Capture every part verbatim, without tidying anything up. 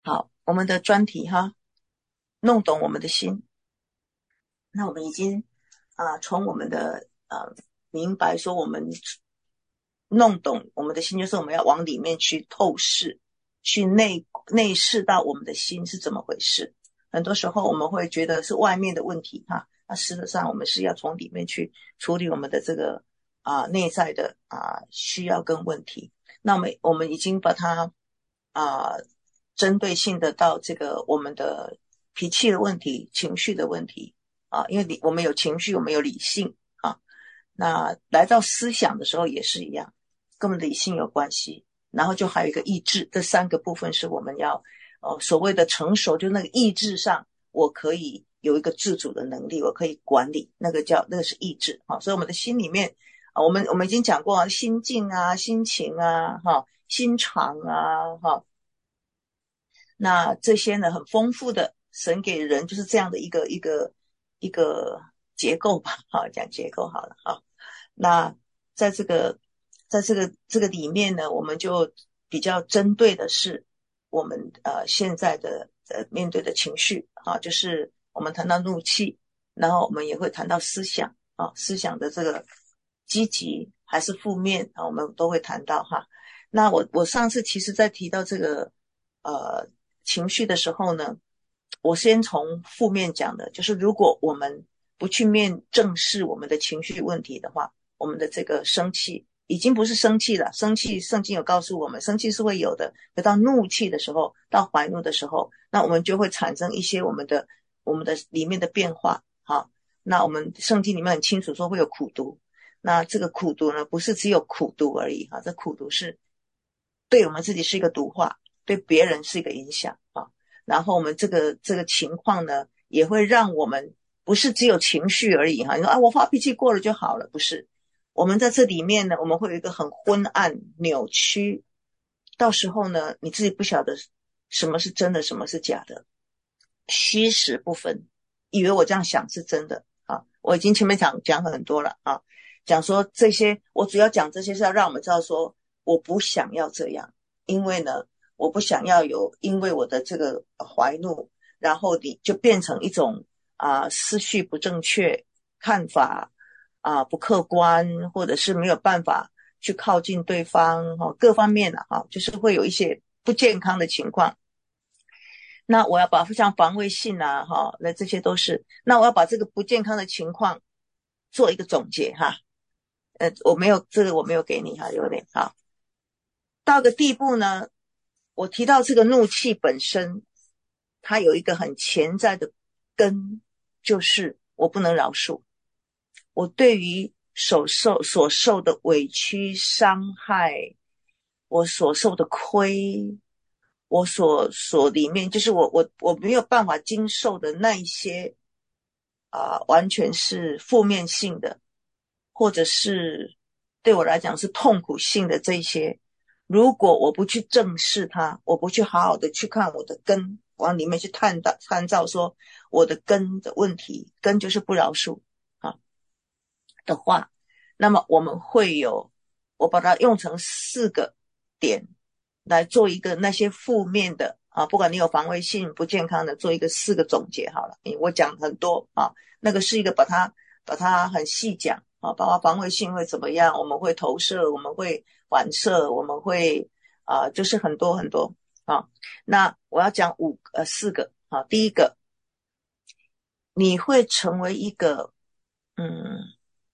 好，我们的专题哈，弄懂我们的心。那我们已经啊、呃从我们的呃明白说，我们弄懂我们的心，就是我们要往里面去透视，去内内视到我们的心是怎么回事。很多时候我们会觉得是外面的问题哈，那事实上我们是要从里面去处理我们的这个啊、呃内在的啊、呃需要跟问题。那我们我们已经把它啊、呃针对性的到这个我们的脾气的问题、情绪的问题啊，因为理我们有情绪，我们有理性啊。那来到思想的时候也是一样，跟我们理性有关系。然后就还有一个意志，这三个部分是我们要呃所谓的成熟，就那个意志上，我可以有一个自主的能力，我可以管理，那个叫那个是意志啊。所以我们的心里面啊，我们我们已经讲过啊，心境啊、心情啊、哈、心肠啊、哈，那这些呢很丰富的，神给人就是这样的一个一个一个结构吧，好讲结构好了哈。那在这个在这个这个里面呢，我们就比较针对的是我们呃现在的呃面对的情绪啊，就是我们谈到怒气，然后我们也会谈到思想啊，思想的这个积极还是负面啊，我们都会谈到哈。那我我上次其实在提到这个呃情绪的时候呢，我先从负面讲的，就是如果我们不去面正视我们的情绪问题的话，我们的这个生气已经不是生气了，生气圣经有告诉我们，生气是会有的，可到怒气的时候，到怀怒的时候，那我们就会产生一些我们的我们的里面的变化。好，那我们圣经里面很清楚说会有苦毒，那这个苦毒呢，不是只有苦毒而已哈，这苦毒是对我们自己是一个毒化，对别人是一个影响啊。然后我们这个这个情况呢，也会让我们不是只有情绪而已哈。你说啊，我发脾气过了就好了，不是。我们在这里面呢，我们会有一个很昏暗、扭曲，到时候呢，你自己不晓得什么是真的，什么是假的，虚实不分，以为我这样想是真的啊。我已经前面讲讲很多了啊，讲说这些，我主要讲这些是要让我们知道说，我不想要这样，因为呢，我不想要有因为我的这个怀怒，然后你就变成一种啊、呃、思绪不正确，看法啊、呃、不客观，或者是没有办法去靠近对方哈、哦，各方面的哈、啊，就是会有一些不健康的情况。那我要把像防卫性啊，哈，那这些都是。那我要把这个不健康的情况做一个总结哈。呃，我没有这个我没有给你哈，有点好。到个地步呢，我提到这个怒气本身，它有一个很潜在的根，就是我不能饶恕。我对于所受所受的委屈、伤害，我所受的亏，我所所里面，就是我我我没有办法经受的那一些啊、呃完全是负面性的，或者是对我来讲是痛苦性的这一些，如果我不去正视它，我不去好好的去看我的根，往里面去探到探照说我的根的问题，根就是不饶恕啊的话，那么我们会有，我把它用成四个点来做一个那些负面的啊，不管你有防卫性不健康的，做一个四个总结好了。我讲很多啊，那个是一个把它把它很细讲啊，包括防卫性会怎么样，我们会投射，我们会反射，我们会啊，就是很多很多啊。那我要讲五呃四个啊，第一个，你会成为一个嗯。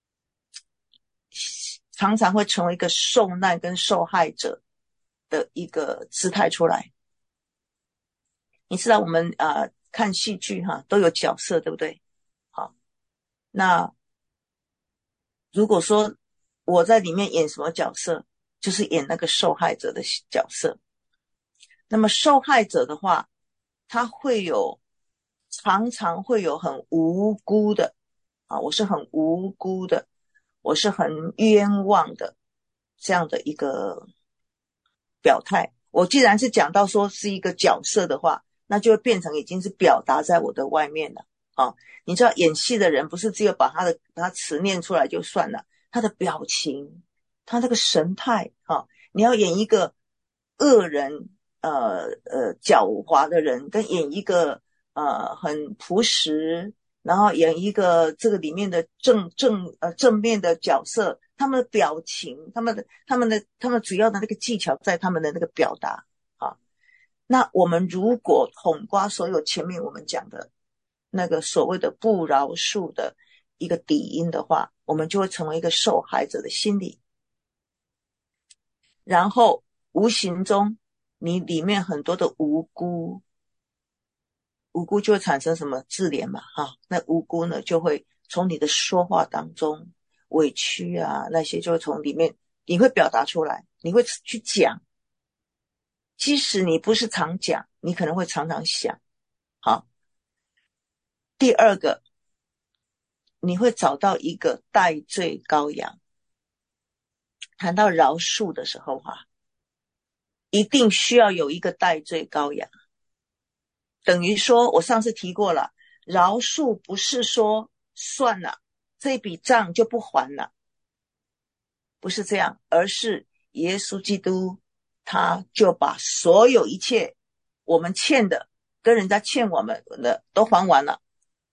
常常会成为一个受难跟受害者的一个姿态出来。你知道我们呃看戏剧哈都有角色，对不对？好，那如果说我在里面演什么角色，就是演那个受害者的角色。那么受害者的话，他会有常常会有很无辜的啊，我是很无辜的，我是很冤枉的这样的一个表态。我既然是讲到说是一个角色的话，那就会变成已经是表达在我的外面了啊。你知道演戏的人不是只有把他的把他词念出来就算了，他的表情，他那个神态啊，你要演一个恶人， 呃呃狡猾的人，跟演一个呃很朴实，然后演一个这个里面的正正呃正面的角色，他们的表情，他们的他们的他们主要的那个技巧在他们的那个表达啊。那我们如果统括所有前面我们讲的那个所谓的不饶恕的一个底因的话，我们就会成为一个受害者的心理，然后无形中你里面很多的无辜，无辜就会产生什么自怜嘛，哈，那无辜呢就会从你的说话当中委屈啊那些就会从里面你会表达出来，你会去讲，即使你不是常讲，你可能会常常想。好，第二个，你会找到一个代罪羔羊。谈到饶恕的时候哈，一定需要有一个代罪羔羊。等于说我上次提过了，饶恕不是说算了这笔账就不还了，不是这样，而是耶稣基督他就把所有一切我们欠的跟人家欠我们的都还完了，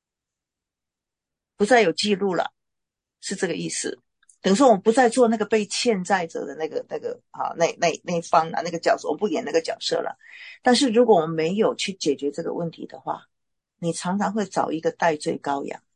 不再有记录了，是这个意思。等于说我们不再做那个被欠债者的那个那个啊那那那方啊那个角色，我们不演那个角色了。但是如果我们没有去解决这个问题的话，你常常会找一个代罪羔羊。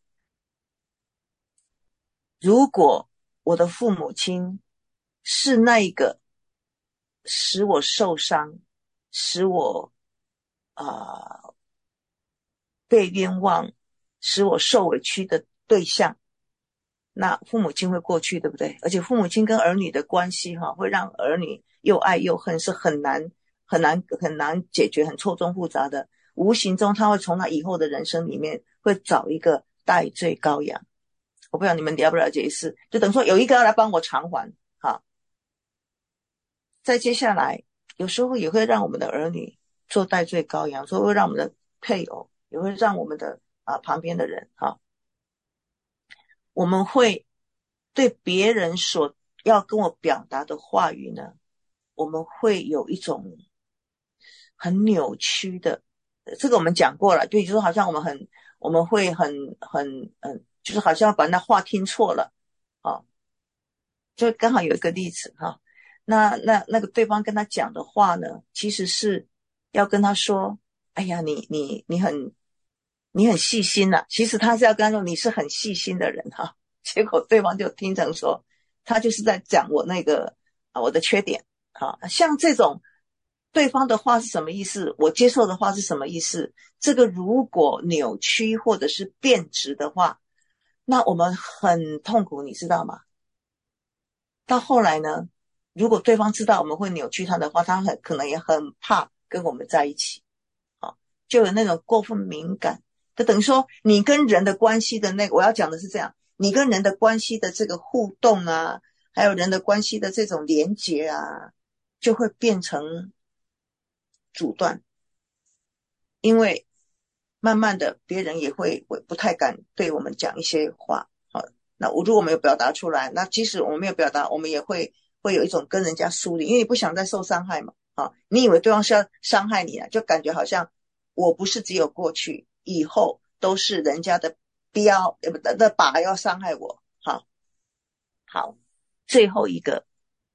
如果我的父母亲是那一个使我受伤，使我啊、呃、被冤枉，使我受委屈的对象，那父母亲会过去，对不对？而且父母亲跟儿女的关系哈，会让儿女又爱又恨，是很难很难很难解决，很错综复杂的。无形中他会从他以后的人生里面会找一个代罪羔羊。我不知道你们了不了解意思，就等于说有一个要来帮我偿还。好，再接下来有时候也会让我们的儿女做代罪羔羊，所以会让我们的配偶，也会让我们的啊旁边的人哈，我们会对别人所要跟我表达的话语呢，我们会有一种很扭曲的，这个我们讲过了，就就是好像我们很我们会很很嗯，就是好像把那话听错了啊，就刚好有一个例子哈，那那那个对方跟他讲的话呢，其实是要跟他说，哎呀，你你你很你很细心啊，其实他是要跟他说你是很细心的人哈，结果对方就听成说他就是在讲我那个啊我的缺点啊，像这种对方的话是什么意思，我接受的话是什么意思，这个如果扭曲或者是变质的话，那我们很痛苦，你知道吗？到后来呢，如果对方知道我们会扭曲他的话，他很可能也很怕跟我们在一起啊，就有那种过分敏感，就等于说你跟人的关系的那个，我要讲的是这样，你跟人的关系的这个互动啊，还有人的关系的这种连结啊，就会变成阻断，因为慢慢的别人也会不太敢对我们讲一些话。好，那我如果没有表达出来，那即使我们没有表达，我们也会会有一种跟人家疏离，因为你不想再受伤害嘛。啊，你以为对方是要伤害你啊，就感觉好像我不是只有过去，以后都是人家的标呃不的的靶要伤害我。好，好，最后一个，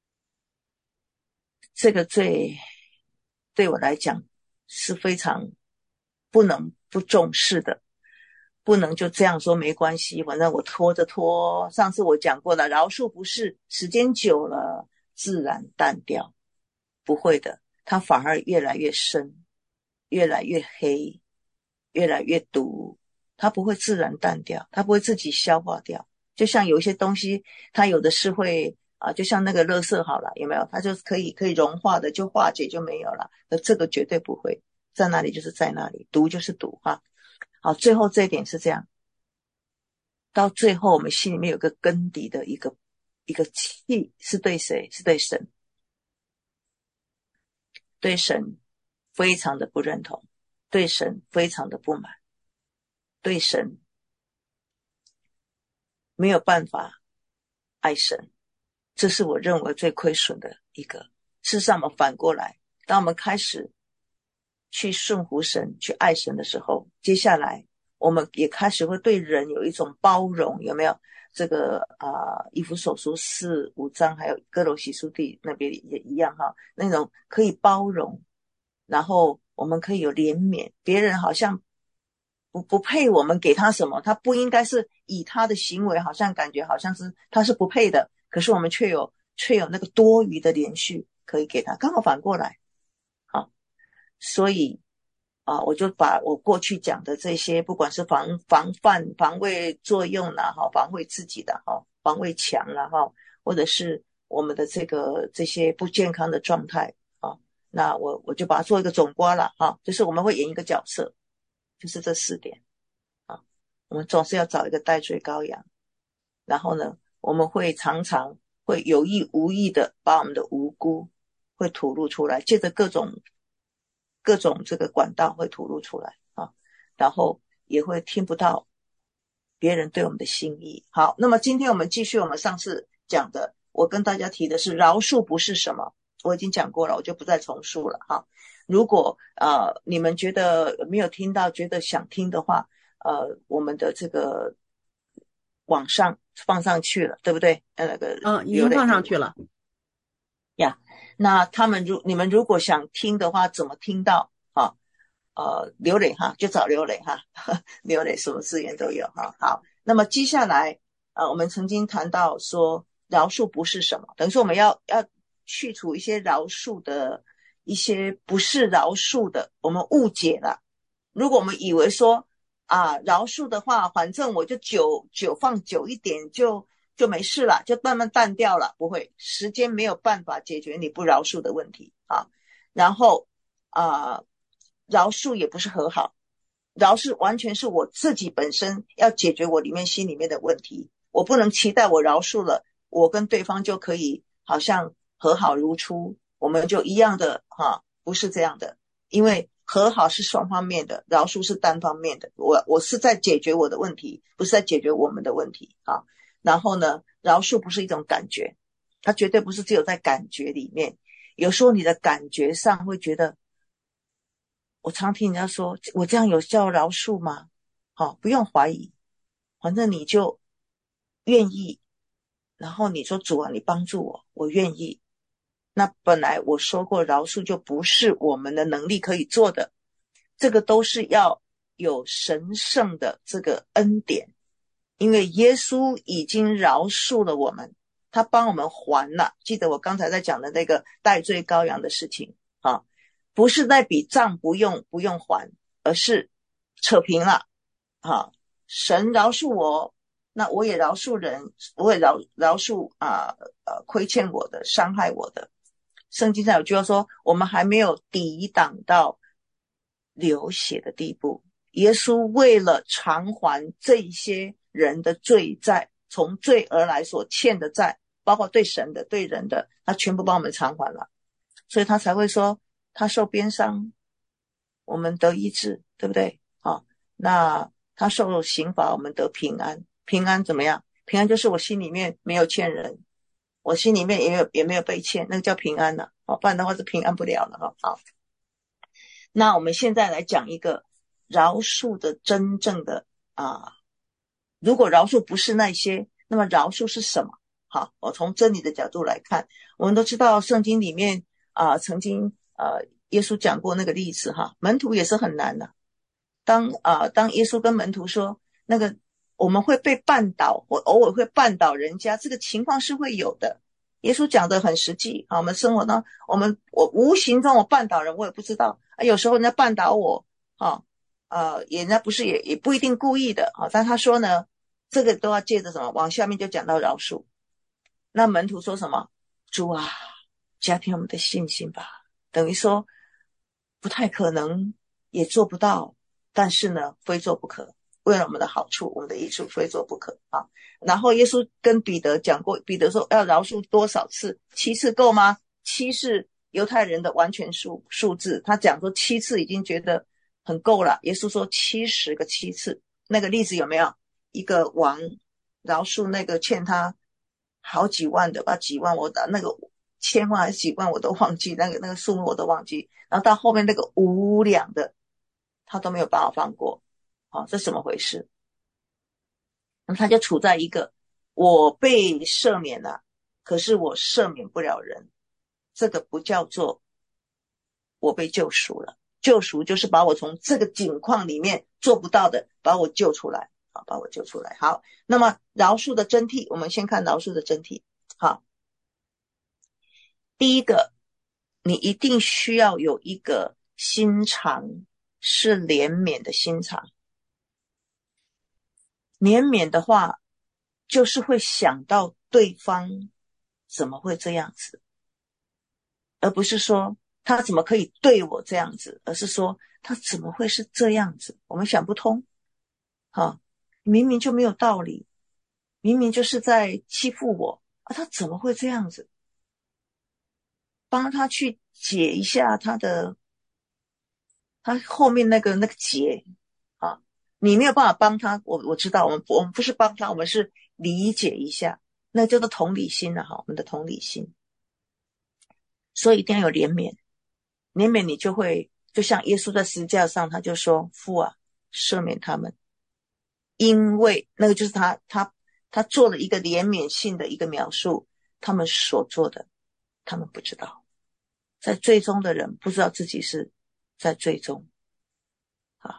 这个最对我来讲是非常不能不重视的，不能就这样说没关系，反正我拖着拖。上次我讲过了，饶恕不是时间久了自然淡掉，不会的，它反而越来越深，越来越黑，越来越毒，它不会自然淡掉，它不会自己消化掉。就像有一些东西，它有的是会啊，就像那个垃圾好了，有没有？它就可以可以融化的，就化解就没有了。而这个绝对不会，在那里就是在那里，毒就是毒哈。好，最后这一点是这样，到最后我们心里面有个根底的一个一个气是对谁？是对神，对神非常的不认同，对神非常的不满，对神没有办法爱神，这是我认为最亏损的一个。事实上我们反过来， 当我们开始去顺服神，去爱神的时候，接下来我们也开始会对人有一种包容，有没有？这个啊、呃，以弗所书四五章，还有哥罗西书第那边也一样哈，那种可以包容，然后我们可以有怜悯，别人好像不不配我们给他什么，他不应该是以他的行为，好像感觉好像是他是不配的，可是我们却有却有那个多余的连续可以给他，刚好反过来，好，所以啊，我就把我过去讲的这些，不管是防防范、防卫作用啦，哈，防卫自己的哈，防卫墙啦，哈，或者是我们的这个这些不健康的状态啊，那我我就把它做一个总括了哈，就是我们会演一个角色，就是这四点啊，我们总是要找一个代罪羔羊，然后呢，我们会常常会有意无意的把我们的无辜会吐露出来，借着各种。各种这个管道会吐露出来啊，然后也会听不到别人对我们的心意。好，那么今天我们继续我们上次讲的，我跟大家提的是饶恕不是什么，我已经讲过了，我就不再重述了哈。如果呃你们觉得没有听到，觉得想听的话，呃我们的这个网上放上去了，对不对？呃那个嗯，已经放上去了呀。那他们如你们如果想听的话，怎么听到啊？呃，刘磊哈，就找刘磊哈，刘磊什么资源都有哈。好，那么接下来呃，我们曾经谈到说，饶恕不是什么，等于说我们要要去除一些饶恕的一些不是饶恕的，我们误解了。如果我们以为说啊，饶恕的话，反正我就酒酒放久一点就。就没事了，就慢慢淡掉了，不会，时间没有办法解决你不饶恕的问题啊。然后啊、呃，饶恕也不是和好，饶恕完全是我自己本身要解决我里面心里面的问题，我不能期待我饶恕了，我跟对方就可以好像和好如初，我们就一样的哈、啊，不是这样的，因为和好是双方面的，饶恕是单方面的，我我是在解决我的问题，不是在解决我们的问题啊。然后呢，饶恕不是一种感觉，它绝对不是只有在感觉里面。有时候你的感觉上会觉得，我常听人家说，我这样有叫饶恕吗？好、哦，不用怀疑，反正你就愿意，然后你说主啊，你帮助我，我愿意。那本来我说过，饶恕就不是我们的能力可以做的，这个都是要有神圣的这个恩典。因为耶稣已经饶恕了我们，他帮我们还了。记得我刚才在讲的那个代罪羔羊的事情啊，不是那笔账不用不用还，而是扯平了啊。神饶恕我，那我也饶恕人，我也饶饶恕啊呃亏欠我的、伤害我的。圣经上有句话说，我们还没有抵挡到流血的地步。耶稣为了偿还这些人的罪债，从罪而来所欠的债，包括对神的对人的，他全部帮我们偿还了，所以他才会说他受鞭伤我们得医治，对不对啊？那他受刑罚我们得平安，平安怎么样？平安就是我心里面没有欠人，我心里面也没有也没有被欠，那个叫平安了、啊、不然的话是平安不了了哈。好，那我们现在来讲一个饶恕的真正的啊，如果饶恕不是那些，那么饶恕是什么？好，我从真理的角度来看，我们都知道圣经里面啊，曾经呃耶稣讲过那个例子哈，门徒也是很难的。当啊当耶稣跟门徒说那个我们会被绊倒，或偶尔会绊倒人家，这个情况是会有的。耶稣讲的很实际啊，我们生活当我们我无形中我绊倒人，我也不知道啊，有时候人家绊倒我啊，呃，人家不是也也不一定故意的啊，但他说呢，这个都要借着什么？往下面就讲到饶恕。那门徒说什么？主啊，加添我们的信心吧。等于说不太可能，也做不到，但是呢，非做不可。为了我们的好处，我们的益处，非做不可啊。然后耶稣跟彼得讲过，彼得说要饶恕多少次？七次够吗？七是犹太人的完全数数字，他讲说七次已经觉得很够了。耶稣说七十个七次，那个例子有没有？一个王饶恕那个欠他好几万的吧，几万我打那个千万还是几万我都忘记，那个那个数目我都忘记，然后到后面那个无量的他都没有办法放过。好，这怎么回事？那他就处在一个我被赦免了，可是我赦免不了人，这个不叫做我被救赎了。救赎就是把我从这个境况里面做不到的把我救出来，好，把我救出来。好，那么饶恕的真谛，我们先看饶恕的真谛。好，第一个，你一定需要有一个心肠是怜悯的心肠。怜悯的话就是会想到对方怎么会这样子，而不是说他怎么可以对我这样子，而是说他怎么会是这样子，我们想不通。啊，明明就没有道理，明明就是在欺负我啊，他怎么会这样子？帮他去解一下他的他后面那个那个结啊，你没有办法帮他，我我知道，我们我们不是帮他，我们是理解一下，那叫做同理心啊，哈，我们的同理心。所以一定要有怜悯，怜悯你就会，就像耶稣在十字架上，他就说：父啊，赦免他们，因为那个就是他他他做了一个怜悯性的一个描述，他们所做的，他们不知道，在最终的人不知道自己是在最终啊。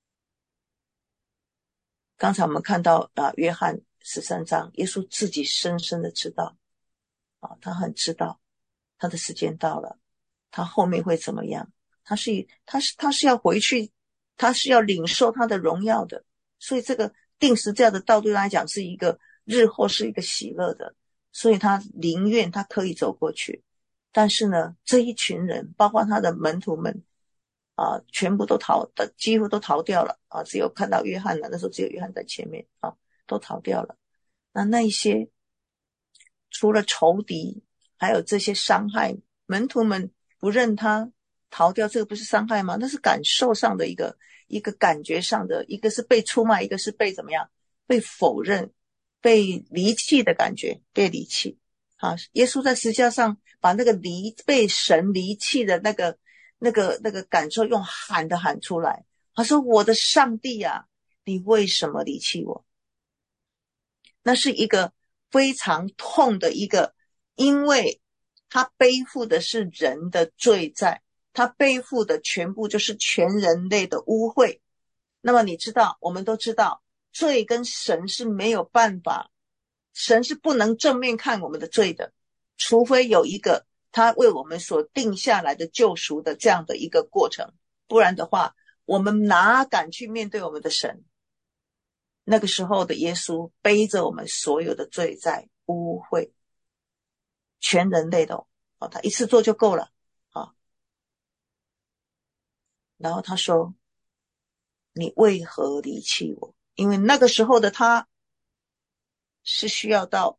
刚才我们看到啊，约翰十三章，耶稣自己深深的知道啊，他很知道他的时间到了，他后面会怎么样？他是他是他是要回去，他是要领受他的荣耀的，所以这个定时这样的道对他来讲是一个日后是一个喜乐的，所以他宁愿他可以走过去。但是呢，这一群人，包括他的门徒们啊，全部都逃的，几乎都逃掉了啊，只有看到约翰了，那时候只有约翰在前面啊，都逃掉了。那那一些除了仇敌，还有这些伤害，门徒们不认他逃掉，这个不是伤害吗？那是感受上的一个一个感觉上的，一个是被出卖，一个是被怎么样，被否认，被离弃的感觉，被离弃啊。耶稣在十字架上把那个离被神离弃的那个那个那个感受用喊的喊出来，他说：我的上帝啊，你为什么离弃我？那是一个非常痛的一个，因为他背负的是人的罪债，他背负的全部就是全人类的污秽。那么你知道，我们都知道，罪跟神是没有办法，神是不能正面看我们的罪的，除非有一个他为我们所定下来的救赎的这样的一个过程，不然的话，我们哪敢去面对我们的神？那个时候的耶稣背着我们所有的罪债污秽，全人类的哦，他一次做就够了啊。然后他说：你为何离弃我？因为那个时候的他是需要到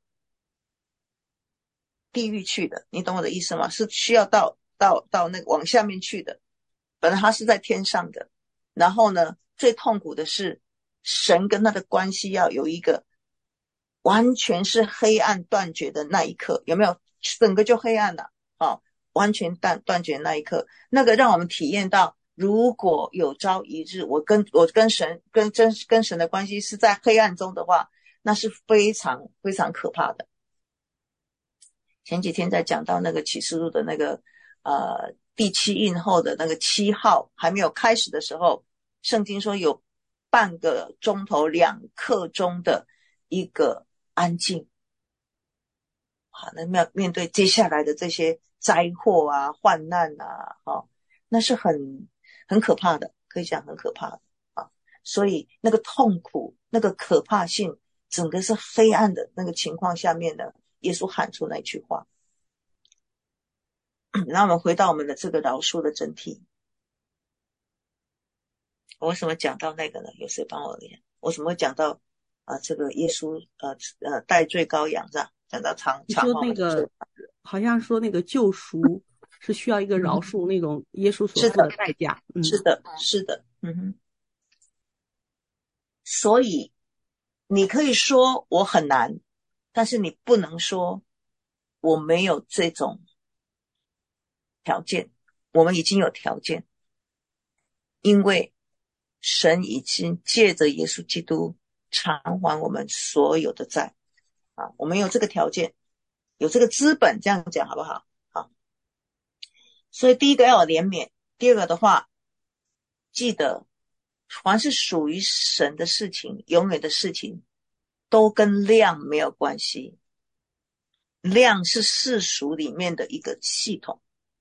地狱去的，你懂我的意思吗？是需要到到到那个往下面去的。本来他是在天上的，然后呢，最痛苦的是神跟他的关系要有一个完全是黑暗断绝的那一刻，有没有？整个就黑暗了啊、哦！完全断断绝那一刻，那个让我们体验到，如果有朝一日我跟我跟神跟真跟神的关系是在黑暗中的话，那是非常非常可怕的。前几天在讲到那个启示录的那个呃第七印后的那个七号还没有开始的时候，圣经说有半个钟头两刻钟的一个安静。好，那面面对接下来的这些灾祸啊、患难啊，哦，那是很很可怕的，可以讲很可怕的啊。所以那个痛苦、那个可怕性，整个是黑暗的那个情况下面呢，耶稣喊出那句话。那我们回到我们的这个饶恕的真谛。我为什么讲到那个呢？有谁帮我连？我怎么会讲到啊、呃？这个耶稣呃呃代罪羔羊是吧？讲到长你长说那个好像说那个救赎是需要一个饶恕，那种耶稣所付的代价。嗯， 是的，是的，嗯哼。所以你可以说我很难，但是你不能说我没有这种条件，我们已经有条件，因为神已经借着耶稣基督偿还我们所有的债啊，我们有这个条件，有这个资本，这样讲好不好？好，所以第一个要有怜悯，第二个的话，记得凡是属于神的事情，永远的事情都跟量没有关系，量是世俗里面的一个系统，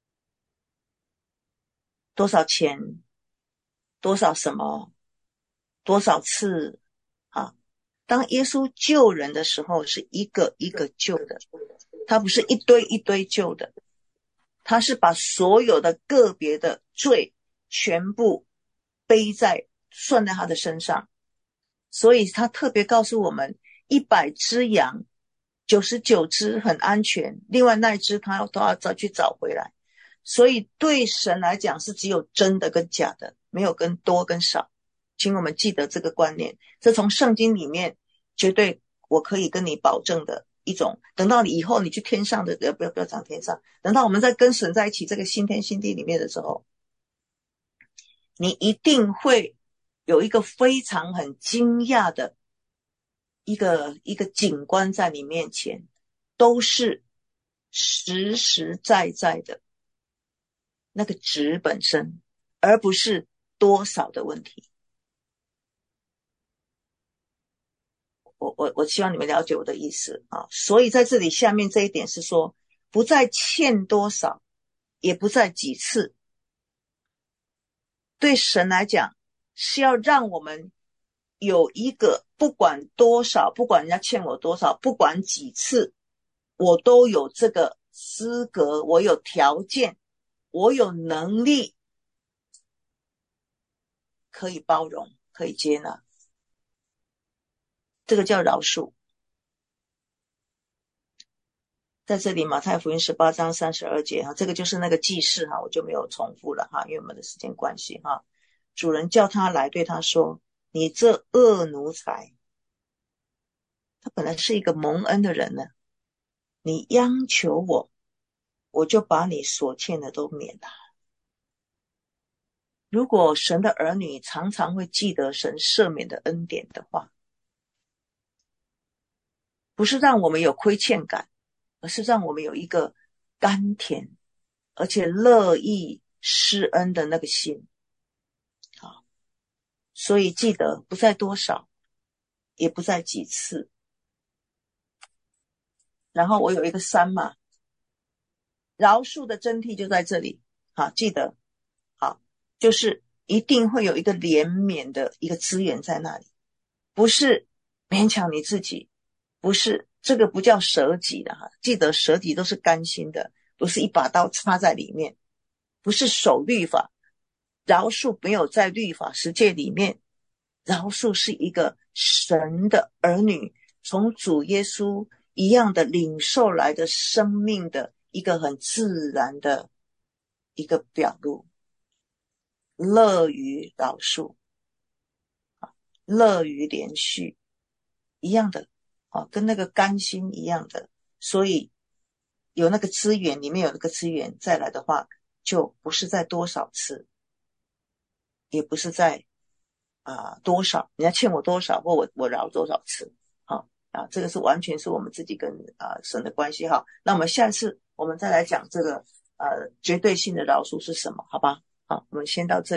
多少钱，多少什么，多少次啊？当耶稣救人的时候，是一个一个救的，他不是一堆一堆救的，他是把所有的个别的罪全部背在算在他的身上，所以他特别告诉我们，一百只羊九十九只很安全，另外那一只他都要再去找回来，所以对神来讲是只有真的跟假的，没有跟多跟少，请我们记得这个观念，这从圣经里面绝对我可以跟你保证的一种，等到你以后你去天上的，不要不要讲天上，等到我们在跟神在一起这个新天新地里面的时候，你一定会有一个非常很惊讶的一个一个景观在你面前，都是实实在在的那个值本身，而不是多少的问题。我我我希望你们了解我的意思啊，所以在这里下面这一点是说，不再欠多少，也不再几次。对神来讲，是要让我们有一个不管多少，不管人家欠我多少，不管几次，我都有这个资格，我有条件，我有能力可以包容，可以接纳，这个叫饶恕。在这里马太福音十八章三十二节哈，这个就是那个祭司哈，我就没有重复了哈，因为我们的时间关系哈。主人叫他来，对他说：“你这恶奴才，他本来是一个蒙恩的人呢，你央求我，我就把你所欠的都免了。”如果神的儿女常常会记得神赦免的恩典的话，不是让我们有亏欠感，而是让我们有一个甘甜而且乐意施恩的那个心。好，所以记得不在多少，也不在几次。然后我有一个三嘛，饶恕的真谛就在这里。好，记得，好，就是一定会有一个怜悯的一个资源在那里，不是勉强你自己，不是，这个不叫舍己的哈，记得舍己都是甘心的，不是一把刀插在里面，不是守律法，饶恕没有在律法世界里面，饶恕是一个神的儿女从主耶稣一样的领受来的生命的一个很自然的一个表露，乐于饶恕，乐于连续，一样的啊，跟那个甘心一样的，所以有那个资源，里面有那个资源再来的话，就不是在多少次，也不是在啊、呃、多少，人家欠我多少，或我我饶多少次，好啊，这个是完全是我们自己跟啊、呃、神的关系哈。那我们下次我们再来讲这个呃绝对性的饶恕是什么，好吧？好，我们先到这里。